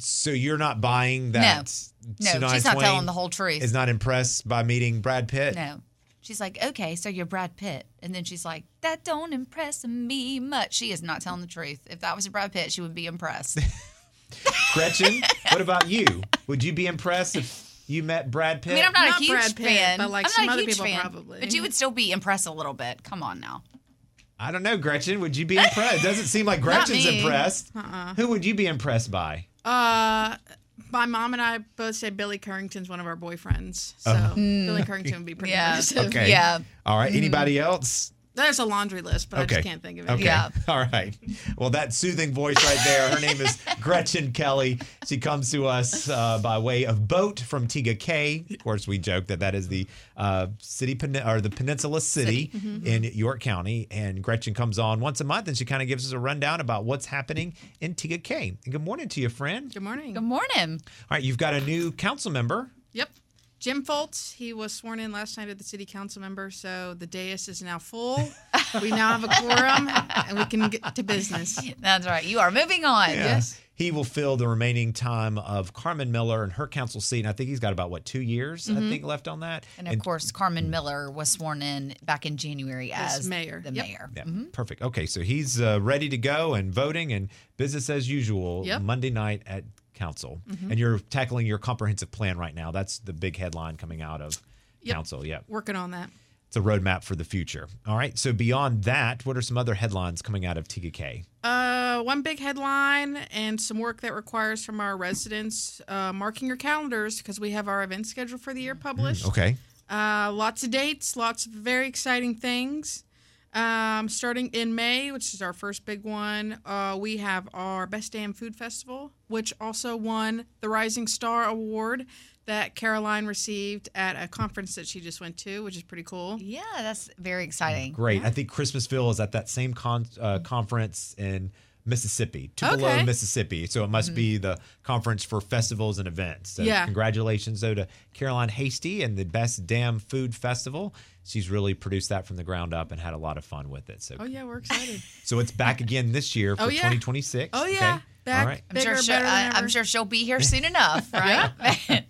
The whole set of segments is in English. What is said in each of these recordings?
So you're not buying that? No, Shania she's not Twain telling the whole truth. Is not impressed by meeting Brad Pitt? No. She's like, okay, so you're Brad Pitt. And then she's like, that don't impress me much. She is not telling the truth. If that was Brad Pitt, she would be impressed. Gretchen, what about you? Would you be impressed if you met Brad Pitt? I mean, I'm not a Not huge Brad Pitt, fan. but, like, I'm some not a other huge people fan, probably. But you would still be impressed a little bit. Come on now. I don't know, Gretchen. Would you be impressed? It doesn't seem like Gretchen's me. impressed. Who would you be impressed by? My mom and I both say Billy Currington's one of our boyfriends. So Billy Currington would be pretty impressive. Okay. Yeah. All right. Anybody else? There's a laundry list, but I just can't think of it. Okay. Yeah. All right. Well, that soothing voice right there. Her name is Gretchen Kelly. She comes to us by way of boat from Tega Cay. Of course, we joke that is the the Peninsula City in York County. And Gretchen comes on once a month, and she kind of gives us a rundown about what's happening in Tega Cay. And good morning to you, friend. Good morning. Good morning. All right. You've got a new council member. Yep. Jim Foltz, he was sworn in last night as the city council member, so the dais is now full. We now have a quorum, and we can get to business. That's right. You are moving on. Yes. He will fill the remaining time of Carmen Miller and her council seat. And I think he's got about, 2 years, I think, left on that. And of course, Carmen Miller was sworn in back in January as mayor. the Yep. mayor. Yeah, perfect. Okay, so he's ready to go and voting and business as usual Yep. Monday night at council. And you're tackling your comprehensive plan right now. That's the big headline coming out of council. Yeah, Working on that. it's a roadmap for the future. All right, so beyond that, what are some other headlines coming out of Tega Cay? One big headline and some work that requires from our residents marking your calendars because we have our event schedule for the year published. Okay. Lots of dates, lots of very exciting things. Starting in May, which is our first big one, we have our Best Damn Food Festival, which also won the Rising Star Award that Caroline received at a conference that she just went to, which is pretty cool. Yeah, that's very exciting. Great. I think Christmasville is at that same conference in Mississippi, Tupelo, Okay. Mississippi. So it must be the conference for festivals and events. So Yeah. congratulations, though, to Caroline Hasty and the Best Damn Food Festival. She's really produced that from the ground up and had a lot of fun with it. So, Oh, yeah, we're excited. so it's back again this year for Oh, yeah. 2026. Oh, Okay. yeah. Back, All right. bigger, better than ever. I'm sure she'll be here soon enough, right?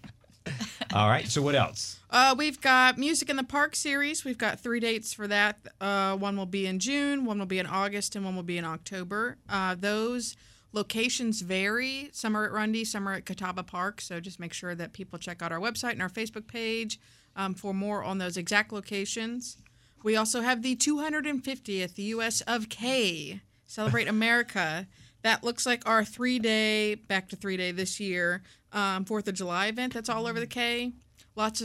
All right. So what else? We've got Music in the Park series. We've got 3 dates for that. One will be in June, one will be in August, and one will be in October. Those locations vary. Some are at Rundy, some are at Catawba Park. So just make sure that people check out our website and our Facebook page for more on those exact locations. We also have the 250th U.S. of K, Celebrate America. That looks like our 3-day, back to 3-day this year, 4th of July event. That's all over the K. Lots of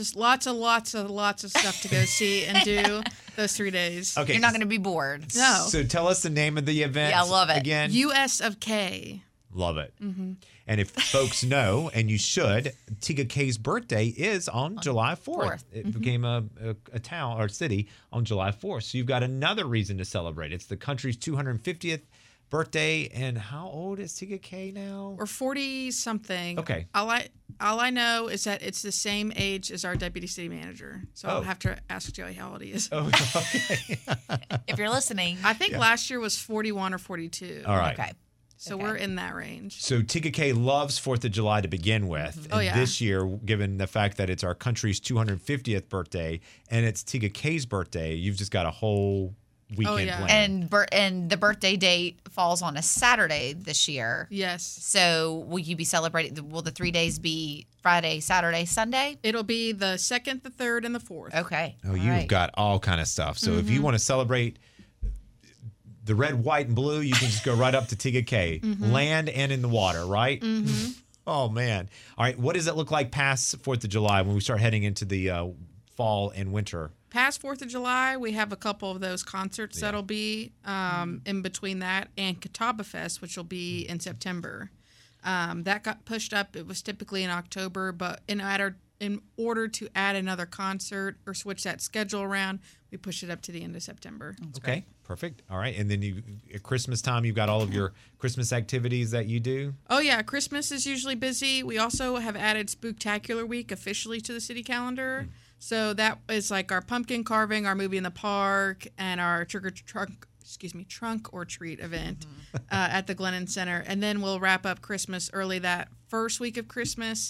stuff to go see and do those 3 days. Okay. You're not going to be bored. No. So tell us the name of the event. Yeah, I love it. Again. U.S. of K. Love it. And if folks know, and you should, Tega Cay's birthday is on July 4th. It became a town or city on July 4th. So you've got another reason to celebrate. It's the country's 250th birthday. And how old is Tega Cay now? Or 40-something. Okay. All I know is that it's the same age as our deputy city manager. So I'll have to ask Joey how old he is. Oh, okay. If you're listening. I think last year was 41 or 42. All right. Okay. So we're in that range. So Tega Cay loves 4th of July to begin with. Oh, And yeah. this year, given the fact that it's our country's 250th birthday and it's Tega Cay's birthday, you've just got a whole weekend yeah. planned. And the birthday date falls on a Saturday this year. Yes. So will you be celebrating? Will the 3 days be Friday, Saturday, Sunday? It'll be the 2nd, the 3rd, and the 4th. Okay. Oh, All you've right. got all kind of stuff. So if you want to celebrate the red, white, and blue, you can just go right up to Tega Cay, land and in the water, right? Oh, man. All right. What does it look like past 4th of July when we start heading into the fall and winter? Past 4th of July, we have a couple of those concerts that'll be in between that and Catawba Fest, which will be in September. That got pushed up. It was typically in October, but in order to add another concert or switch that schedule around, we push it up to the end of September. Okay, perfect. All right. And then at Christmas time, you've got all of your Christmas activities that you do? Oh, yeah. Christmas is usually busy. We also have added Spooktacular Week officially to the city calendar. So that is like our pumpkin carving, our movie in the park, and our trunk or treat event at the Glennon Center, and then we'll wrap up Christmas early that first week of Christmas.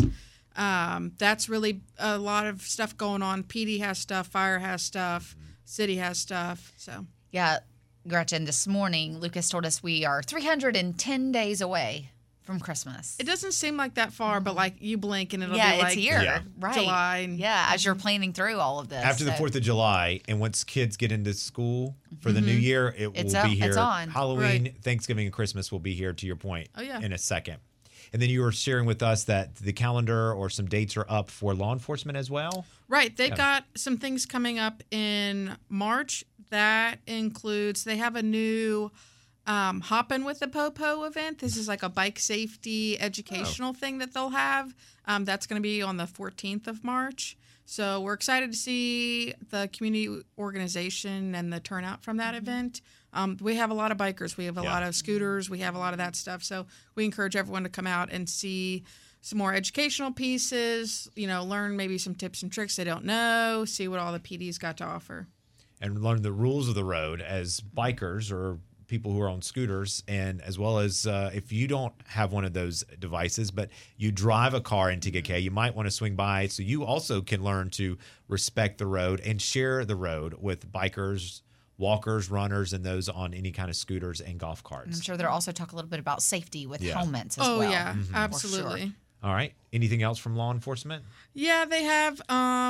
That's really a lot of stuff going on. PD has stuff, Fire has stuff, City has stuff. So Yeah, Gretchen, this morning, Lucas told us we are 310 days away from Christmas. it doesn't seem like that far, but like you blink and it'll be it's like here, Yeah. right? July and- yeah, as you're planning through all of this. After the So- 4th of July, and once kids get into school for the new year, it It's will up, be here. it's on. Halloween, Right. Thanksgiving, and Christmas will be here, to your point, Oh, yeah. in a second. And then you were sharing with us that the calendar or some dates are up for law enforcement as well. Right. They've got some things coming up in March. That includes, they have a new Hoppin' with the Popo event. This is like a bike safety educational thing that they'll have. That's going to be on the 14th of March. So we're excited to see the community organization and the turnout from that event. We have a lot of bikers. We have a lot of scooters. We have a lot of that stuff. So we encourage everyone to come out and see some more educational pieces, learn maybe some tips and tricks they don't know, see what all the PD's got to offer. And learn the rules of the road as bikers or people who are on scooters, and as well as if you don't have one of those devices, but you drive a car in TKK, you might want to swing by so you also can learn to respect the road and share the road with bikers, walkers, runners, and those on any kind of scooters and golf And I'm carts. sure they'll also talk a little bit about safety with Yeah. helmets as Oh, well. yeah, For absolutely. sure. All right. Anything else from law enforcement? Yeah, they have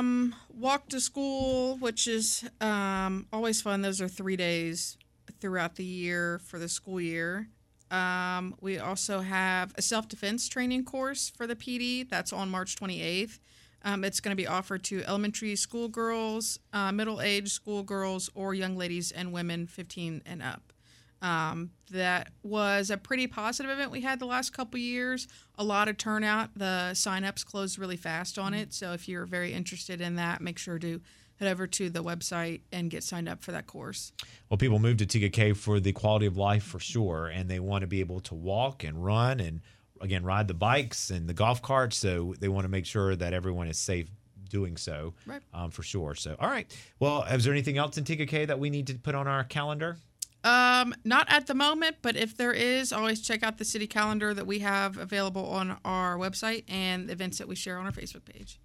Walk to School, which is always fun. Those are 3 days throughout the year for the school year. We also have a self-defense training course for the PD. That's on March 28th. It's going to be offered to elementary schoolgirls, middle-aged schoolgirls, or young ladies and women 15 and up. That was a pretty positive event we had the last couple years. A lot of turnout. The sign-ups closed really fast on it. So if you're very interested in that, make sure to head over to the website and get signed up for that course. Well, people move to TKK for the quality of life for sure, and they want to be able to walk and run and, again, ride the bikes and the golf carts. So they want to make sure that everyone is safe doing so, Right. For sure. So, all right. Well, is there anything else in TKK that we need to put on our calendar? Not at the moment, but if there is, always check out the city calendar that we have available on our website and the events that we share on our Facebook page.